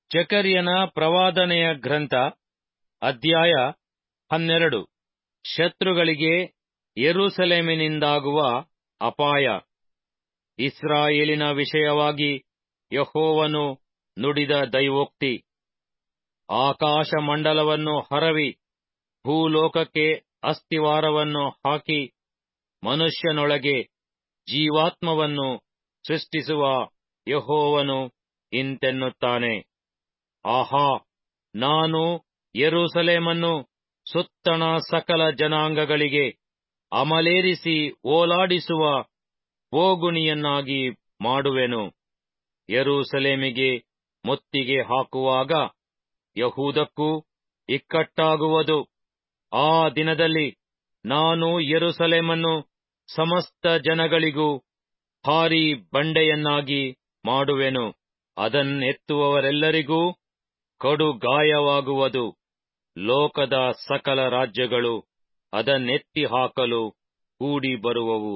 ಜಕರ್ಯನ ಪ್ರವಾದನೆಯ ಗ್ರಂಥ ಅಧ್ಯಾಯ 12. ಶತ್ರುಗಳಿಗೆ ಯೆರೂಸಲೇಮಿನಿಂದಾಗುವ ಅಪಾಯ. ಇಸ್ರಾಯೇಲಿನ ವಿಷಯವಾಗಿ ಯೆಹೋವನು ನುಡಿದ ದೈವೋಕ್ತಿ. ಆಕಾಶಮಂಡಲವನ್ನು ಹರವಿ ಭೂಲೋಕಕ್ಕೆ ಅಸ್ತಿವಾರವನ್ನು ಹಾಕಿ ಮನುಷ್ಯನೊಳಗೆ ಜೀವಾತ್ಮವನ್ನು ಸೃಷ್ಟಿಸುವ ಯೆಹೋವನು ಇಂತೆನ್ನುತ್ತಾನೆ. ಆಹಾ, ನಾನು ಯೆರೂಸಲೇಮನ್ನು ಸುತ್ತಣ ಸಕಲ ಜನಾಂಗಗಳಿಗೆ ಅಮಲೇರಿಸಿ ಓಲಾಡಿಸುವ ಬೋಗುಣಿಯನ್ನಾಗಿ ಮಾಡುವೆನು. ಯೆರೂಸಲೇಮಿಗೆ ಮುತ್ತಿಗೆ ಹಾಕುವಾಗ ಯಹೂದಕ್ಕೂ ಇಕ್ಕಟ್ಟಾಗುವುದು. ಆ ದಿನದಲ್ಲಿ ನಾನು ಯೆರೂಸಲೇಮನ್ನು ಸಮಸ್ತ ಜನಗಳಿಗೂ ಭಾರೀ ಬಂಡೆಯನ್ನಾಗಿ ಮಾಡುವೆನು. ಅದನ್ನೆತ್ತುವವರೆಲ್ಲರಿಗೂ ಕಡು ಗಾಯವಾಗುವುದು. ಲೋಕದ ಸಕಲ ರಾಜ್ಯಗಳು ಅದನ್ನೆತ್ತಿ ಹಾಕಲು ಕೂಡಿ ಬರುವವು.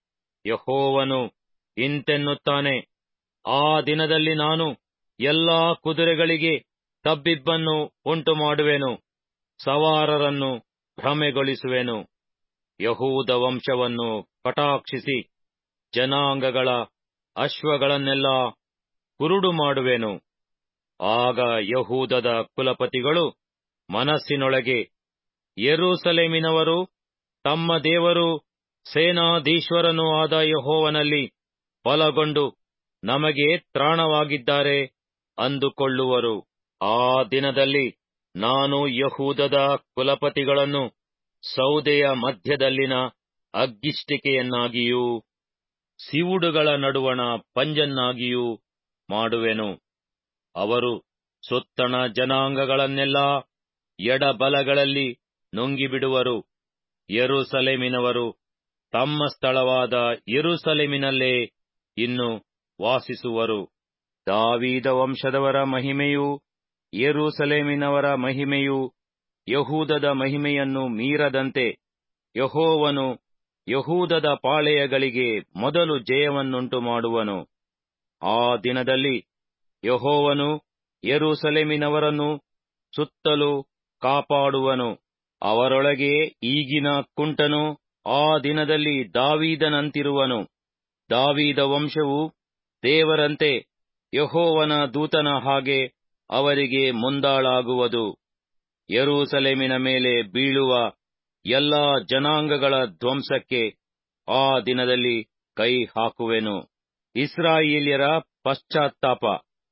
ಯೆಹೋವನು ಇಂತೆನ್ನುತ್ತಾನೆ. ಆ ದಿನದಲ್ಲಿ ನಾನು ಎಲ್ಲಾ ಕುದುರೆಗಳಿಗೆ ತಬ್ಬಿಬ್ಬನ್ನು ಉಂಟುಮಾಡುವೆನು, ಸವಾರರನ್ನು ಭ್ರಮೆಗೊಳಿಸುವೆನು. ಯಹೂದ ವಂಶವನ್ನು ಕಟಾಕ್ಷಿಸಿ ಜನಾಂಗಗಳ ಅಶ್ವಗಳನ್ನೆಲ್ಲ ಕುರುಡು ಮಾಡುವೆನು. ಆಗ ಯಹೂದದ ಕುಲಪತಿಗಳು ಮನಸ್ಸಿನೊಳಗೆ, ಯೆರೂಸಲೇಮಿನವರು ತಮ್ಮ ದೇವರೂ ಸೇನಾಧೀಶ್ವರನೂ ಆದ ಯೆಹೋವನಲ್ಲಿ ಬಲಗೊಂಡು ನಮಗೆ ತ್ರಾಣವಾಗಿದ್ದಾರೆ ಅಂದುಕೊಳ್ಳುವರು. ಆ ದಿನದಲ್ಲಿ ನಾನು ಯಹೂದದ ಕುಲಪತಿಗಳನ್ನು ಸೌದೆಯ ಮಧ್ಯದಲ್ಲಿನ ಅಗ್ಗಿಷ್ಟಿಕೆಯನ್ನಾಗಿಯೂ ಸಿವುಡುಗಳ ನಡುವಣ ಪಂಜನ್ನಾಗಿಯೂ ಮಾಡುವೆನು. ಅವರು ಸುತ್ತಣ ಜನಾಂಗಗಳನ್ನೆಲ್ಲ ಎಡಬಲಗಳಲ್ಲಿ ನುಂಗಿಬಿಡುವರು. ಯೆರೂಸಲೇಮಿನವರು ತಮ್ಮ ಸ್ಥಳವಾದ ಯೆರೂಸಲೇಮಿನಲ್ಲೇ ಇನ್ನು ವಾಸಿಸುವರು. ದಾವೀದ ವಂಶದವರ ಮಹಿಮೆಯೂ ಯೆರೂಸಲೇಮಿನವರ ಮಹಿಮೆಯೂ ಯಹೂದದ ಮಹಿಮೆಯನ್ನು ಮೀರದಂತೆ ಯೆಹೋವನು ಯಹೂದದ ಪಾಳೆಯಗಳಿಗೆ ಮೊದಲು ಜಯವನ್ನುಂಟು ಮಾಡುವನು. ಆ ದಿನದಲ್ಲಿ ಯೆಹೋವನು ಯೆರೂಸಲೇಮಿನವರನ್ನು ಸುತ್ತಲೂ ಕಾಪಾಡುವನು. ಅವರೊಳಗೆ ಈಗಿನ ಕುಂಟನು ಆ ದಿನದಲ್ಲಿ ದಾವೀದನಂತಿರುವನು. ದಾವೀದ ವಂಶವು ದೇವರಂತೆ ಯೆಹೋವನ ದೂತನ ಹಾಗೆ ಅವರಿಗೆ ಮುಂದಾಳಾಗುವುದು. ಯೆರೂಸಲೇಮಿನ ಮೇಲೆ ಬೀಳುವ ಎಲ್ಲಾ ಜನಾಂಗಗಳ ಧ್ವಂಸಕ್ಕೆ ಆ ದಿನದಲ್ಲಿ ಕೈ ಹಾಕುವೆನು. ಇಸ್ರಾಯೇಲ್ಯರ ಪಶ್ಚಾತ್ತಾಪ.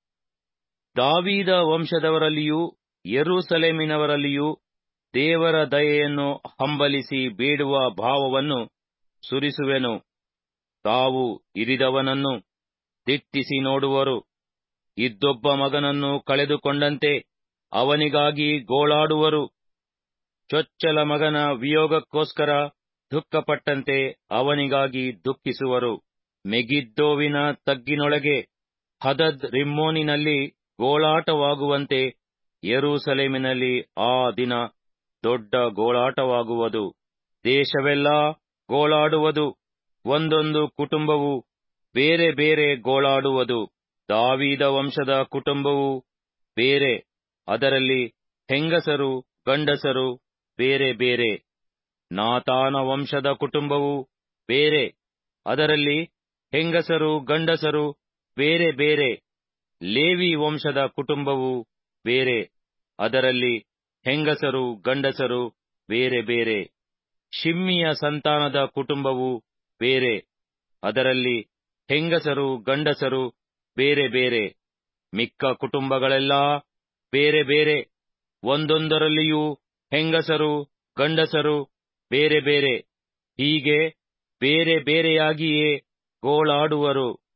ದಾವೀದ ವಂಶದವರಲ್ಲಿಯೂ ಯೆರೂಸಲೇಮಿನವರಲ್ಲಿಯೂ ದೇವರ ದಯೆಯನ್ನು ಹಂಬಲಿಸಿ ಬೇಡುವ ಭಾವವನ್ನು ಸುರಿಸುವೆನು. ತಾವು ಇರಿದವನನ್ನು ದಿಟ್ಟಿಸಿ ನೋಡುವರು. ಇದ್ದೊಬ್ಬ ಮಗನನ್ನು ಕಳೆದುಕೊಂಡಂತೆ ಅವನಿಗಾಗಿ ಗೋಳಾಡುವರು. ಚೊಚ್ಚಲ ಮಗನ ವಿಯೋಗಕ್ಕೋಸ್ಕರ ದುಃಖಪಟ್ಟಂತೆ ಅವನಿಗಾಗಿ ದುಃಖಿಸುವರು. ಮೆಗಿದ್ದೋವಿನ ತಗ್ಗಿನೊಳಗೆ ಹದದ್ ರಿಮ್ಮೋನಿನಲ್ಲಿ ಗೋಳಾಟವಾಗುವಂತೆ ಯೆರೂಸಲೇಮಿನಲ್ಲಿ ಆ ದಿನ ದೊಡ್ಡ ಗೋಳಾಟವಾಗುವುದು. ದೇಶವೆಲ್ಲ ಗೋಳಾಡುವುದು. ಒಂದೊಂದು ಕುಟುಂಬವು ಬೇರೆ ಬೇರೆ ಗೋಳಾಡುವುದು. ದಾವೀದ ವಂಶದ ಕುಟುಂಬವು ಬೇರೆ, ಅದರಲ್ಲಿ ಹೆಂಗಸರು ಗಂಡಸರು ಬೇರೆ ಬೇರೆ. ನಾತಾನ ವಂಶದ ಕುಟುಂಬವು ಬೇರೆ, ಅದರಲ್ಲಿ ಹೆಂಗಸರು ಗಂಡಸರು ಬೇರೆ ಬೇರೆ. ಲೇವಿ ವಂಶದ ಕುಟುಂಬವು ಬೇರೆ, ಅದರಲ್ಲಿ ಹೆಂಗಸರು ಗಂಡಸರು ಬೇರೆ ಬೇರೆ. ಶಿಮ್ಮಿಯ ಸಂತಾನದ ಕುಟುಂಬವು ಬೇರೆ, ಅದರಲ್ಲಿ ಹೆಂಗಸರು ಗಂಡಸರು ಬೇರೆ ಬೇರೆ. ಮಿಕ್ಕ ಕುಟುಂಬಗಳೆಲ್ಲ ಬೇರೆ ಬೇರೆ, ಒಂದೊಂದರಲ್ಲಿಯೂ ಹೆಂಗಸರು ಗಂಡಸರು ಬೇರೆ ಬೇರೆ. ಹೀಗೆ ಬೇರೆ ಬೇರೆಯಾಗಿಯೇ ಗೋಳಾಡುವರು.